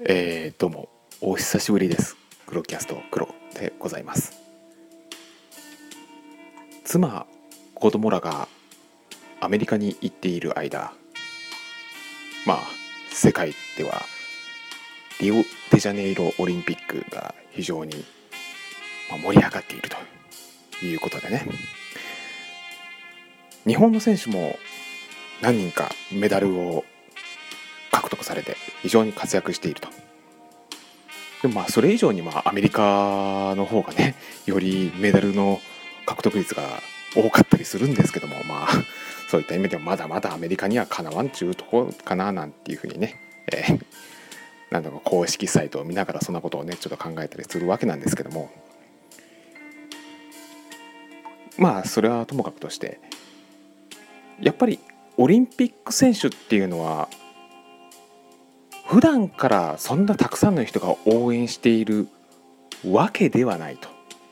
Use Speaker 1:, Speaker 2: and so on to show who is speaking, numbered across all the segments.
Speaker 1: どうもお久しぶりです。黒キャスト黒でございます。妻子供らがアメリカに行っている間、世界ではリオデジャネイロオリンピックが非常に盛り上がっているということでね、日本の選手も何人かメダルを獲得されて非常に活躍していると。でもそれ以上にアメリカの方がね、よりメダルの獲得率が多かったりするんですけども、そういった意味でもまだまだアメリカにはかなわんちゅうとこかななんていうふうにね、なんだか公式サイトを見ながらそんなことをねちょっと考えたりするわけなんですけども、それはともかくとして、やっぱりオリンピック選手っていうのは普段からそんなたくさんの人が応援しているわけではないと。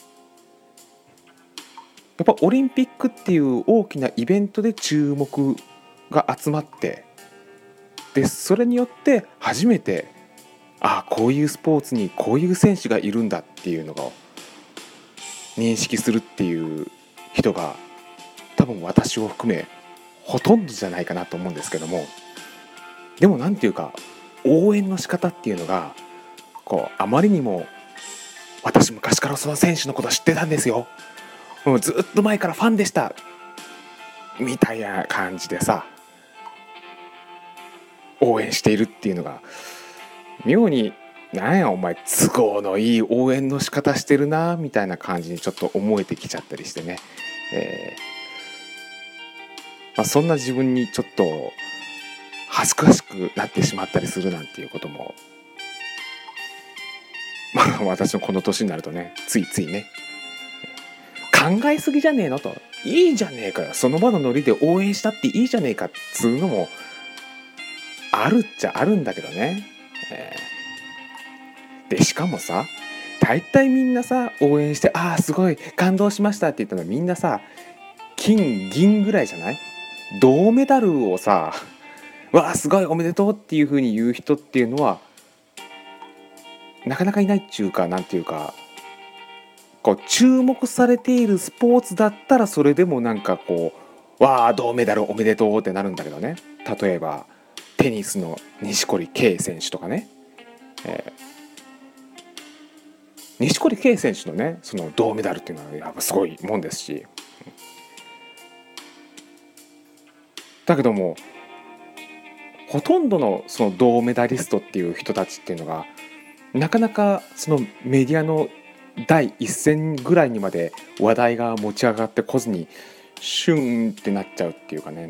Speaker 1: やっぱオリンピックっていう大きなイベントで注目が集まって、でそれによって初めてこういうスポーツにこういう選手がいるんだっていうのが認識するっていう人が多分私を含めほとんどじゃないかなと思うんですけども、でもなんていうか応援の仕方っていうのがあまりにも、私昔からその選手のこと知ってたんですよ、もうずっと前からファンでしたみたいな感じでさ応援しているっていうのが妙に、なんやお前都合のいい応援の仕方してるなみたいな感じにちょっと思えてきちゃったりしてね、そんな自分にちょっと恥ずかしくなってしまったりするなんていうことも、私のこの年になるとねついついね、考えすぎじゃねえのと、いいじゃねえかよ、その場のノリで応援したっていいじゃねえかっつうのもあるっちゃあるんだけどね、でしかもさ、大体みんなさ応援してすごい感動しましたって言ったのみんなさ金銀ぐらいじゃない？銅メダルをさすごいおめでとうっていう風に言う人っていうのはなかなかいないっちゅうか、なんていうか注目されているスポーツだったらそれでも銅メダルおめでとうってなるんだけどね、例えばテニスの錦織圭選手とかね、錦織圭選手のねその銅メダルっていうのはやっぱすごいもんですし、だけどもほとんどのその銅メダリストっていう人たちっていうのがなかなかそのメディアの第一線ぐらいにまで話題が持ち上がってこずにシュンってなっちゃうっていうかね、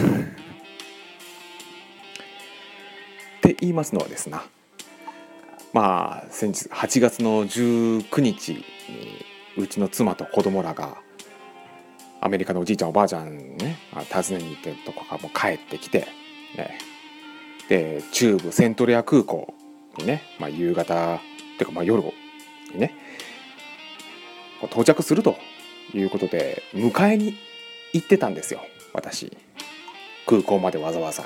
Speaker 1: って言いますのはですな、先日8月の19日にうちの妻と子供らがアメリカのおじいちゃんおばあちゃんね訪ねに行ってとかも帰ってきて、で中部セントレア空港にね、夕方っていうか夜にね到着するということで迎えに行ってたんですよ、私空港までわざわざ。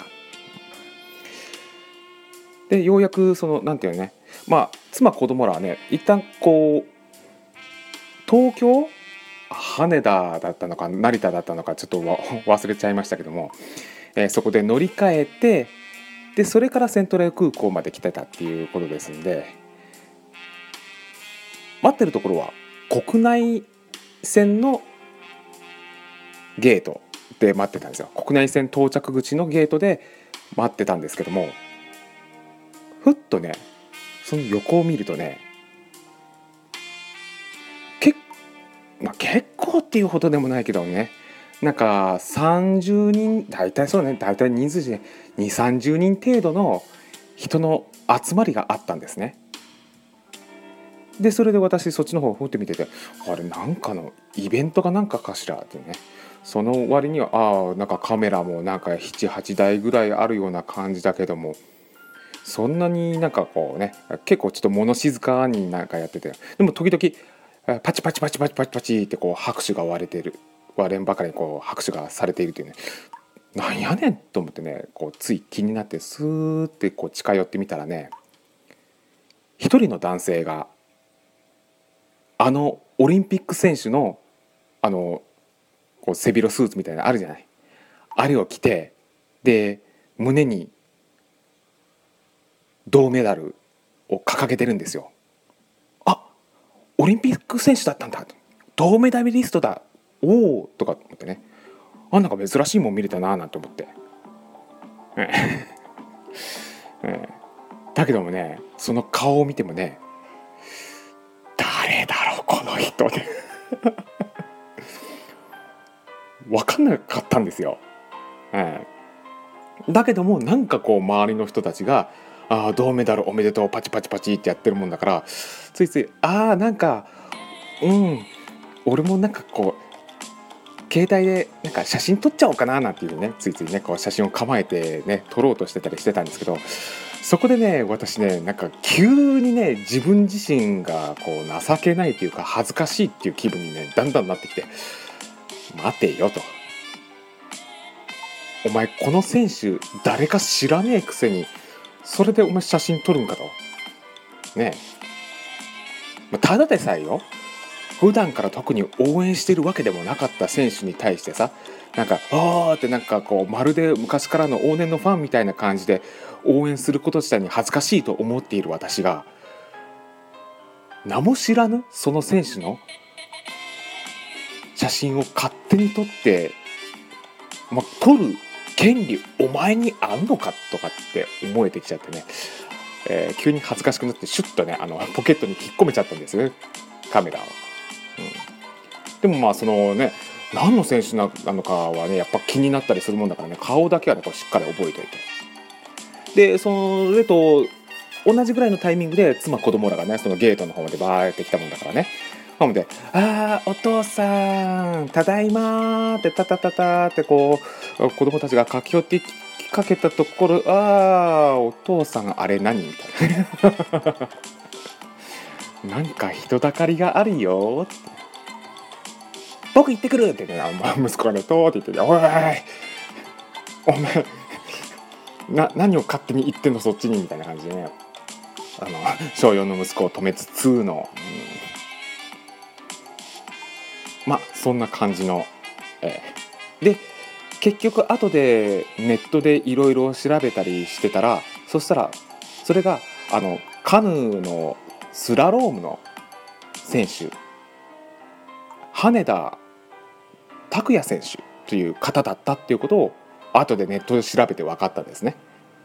Speaker 1: でようやくそのなんていうね、妻子供らはね一旦東京羽田だったのか成田だったのかちょっと忘れちゃいましたけども、そこで乗り換えて、でそれからセントレア空港まで来てたっていうことですんで、待ってるところは国内線のゲートで待ってたんですよ。国内線到着口のゲートで待ってたんですけども、ふっとねその横を見るとね結構っていうほどでもないけどね、30人大体人数で2、30人程度の人の集まりがあったんですね。でそれで私そっちの方をふって見てて、あれなんかのイベントかなんかかしらってね、その割にはカメラも7、8台ぐらいあるような感じだけども、そんなに結構ちょっと物静かにやってて、でも時々パチパチパチパチパチパチって拍手が割れんばかりに拍手がされているというね、なんやねんと思ってねつい気になってスーって近寄ってみたらね、 一人の男性がオリンピック選手のこう背広スーツみたいなのあるじゃない、あれを着て、で胸に銅メダルを掲げてるんですよ。あ、オリンピック選手だったんだ、銅メダリストだ、おおとか思ってね、なんか珍しいもん見れたななんて思って、だけどもね、その顔を見てもね、誰だろうこの人で分かんなかったんですよ。だけどもなんかこう周りの人たちが銅メダルおめでとうパチパチパチってやってるもんだから、ついついなんか俺もなんかこう携帯でなんか写真撮っちゃおうかななんていうね、ついついねこう写真を構えてね撮ろうとしてたりしてたんですけど、そこでね私ねなんか急にね自分自身がこう情けないというか恥ずかしいっていう気分にねだんだんなってきて、待てよと、お前この選手誰か知らねえくせにそれでお前写真撮るんかとねえ、ただでさえよ、普段から特に応援してるわけでもなかった選手に対してさ、なんかってなんかこうまるで昔からの往年のファンみたいな感じで応援すること自体に恥ずかしいと思っている私が、名も知らぬその選手の写真を勝手に撮って、撮る権利お前にあんのかとかって思えてきちゃってね、急に恥ずかしくなってシュッとねポケットに引っ込めちゃったんですよね、カメラを。でもそのね何の選手なのかはねやっぱ気になったりするもんだからね、顔だけはねこうしっかり覚えておいて、でそれと同じぐらいのタイミングで妻子供らがねそのゲートの方までバーって来たもんだからね、なのでお父さんただいまーってタタタタってこう子供たちが駆け寄ってきかけたところ、お父さんあれ何みたいななんか人だかりがあるよって、僕行ってくるってね、息子がねとーって言って、おいお前何を勝手に言ってんのそっちにみたいな感じでね、小4の息子を止めつつの、そんな感じの、で結局後でネットでいろいろ調べたりしてたら、そしたらそれがカヌーのスラロームの選手、羽田拓也選手という方だったっていうことを後でネットで調べて分かったんですね。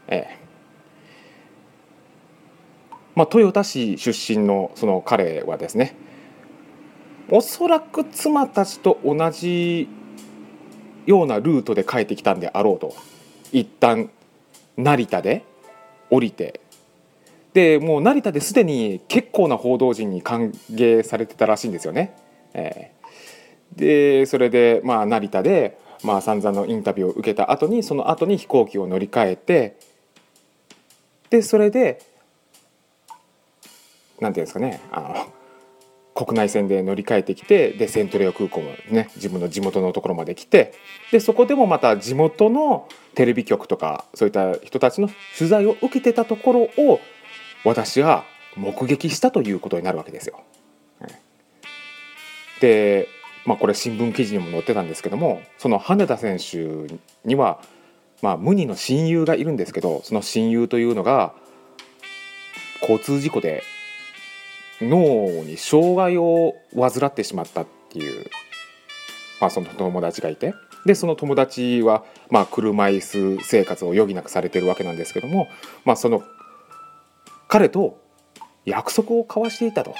Speaker 1: 豊田市出身のその彼はですね、おそらく妻たちと同じようなルートで帰ってきたんであろうと、一旦成田で降りて、でもう成田ですでに結構な報道陣に歓迎されてたらしいんですよね。でそれで成田で散々のインタビューを受けた後に、その後に飛行機を乗り換えて、でそれでなんていうんですかね、国内線で乗り換えてきて、でセントレア空港もね自分の地元のところまで来て、でそこでもまた地元のテレビ局とかそういった人たちの取材を受けてたところを私は目撃したということになるわけですよ。でこれ新聞記事にも載ってたんですけども、その羽田選手には無二の親友がいるんですけど、その親友というのが交通事故で脳に障害を患ってしまったっていう、その友達がいて、でその友達は車椅子生活を余儀なくされてるわけなんですけども、その彼と約束を交わしていたと、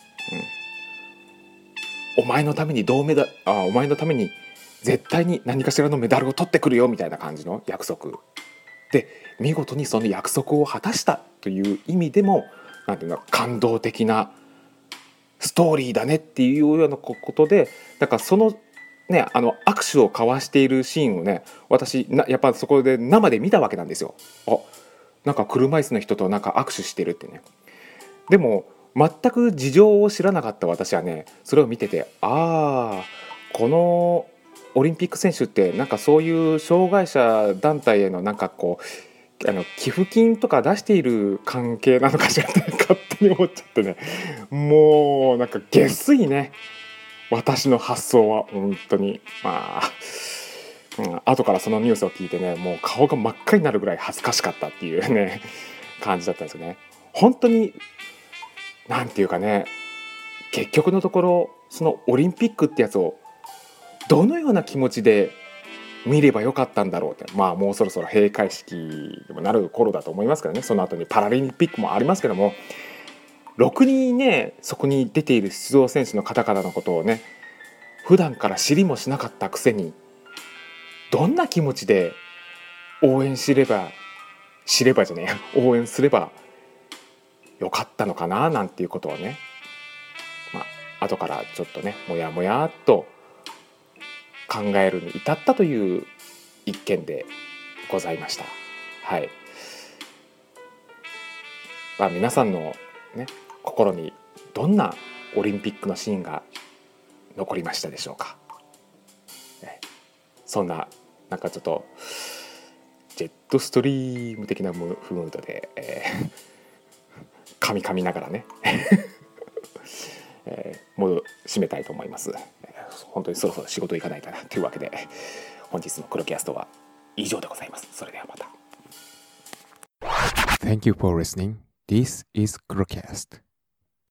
Speaker 1: お前のためにお前のために絶対に何かしらのメダルを取ってくるよみたいな感じの約束で、見事にその約束を果たしたという意味でもなんていうの感動的なストーリーだねっていうようなことで、だからそのね握手を交わしているシーンをね、私やっぱそこで生で見たわけなんですよ。なんか車椅子の人となんか握手してるってね。でも全く事情を知らなかった私はね、それを見てて、このオリンピック選手ってなんかそういう障害者団体へのなんかこう寄付金とか出している関係なのかしらって勝手に思っちゃってね、もうなんか下水ね、私の発想は本当に後からそのニュースを聞いてね、もう顔が真っ赤になるぐらい恥ずかしかったっていうね感じだったんですよね。本当になんていうかね、結局のところそのオリンピックってやつをどのような気持ちで見ればよかったんだろうって、もうそろそろ閉会式にもなる頃だと思いますけどね。その後にパラリンピックもありますけども、ろくにねそこに出ている出場選手の方々のことをね普段から知りもしなかったくせに、どんな気持ちで応援すれば応援すればよかったのかななんていうことをね、後からちょっとねもやもやっと考えるに至ったという一件でございました。はい。皆さんのね心にどんなオリンピックのシーンが残りましたでしょうか。そんななんかちょっとジェットストリーム的なムードで、噛みながらねもう締めたいと思います。本当にそろそろ仕事行かないかなというわけで、本日の黒キャストは以上でございます。それではまた。
Speaker 2: Thank you for listening. This is Crocast.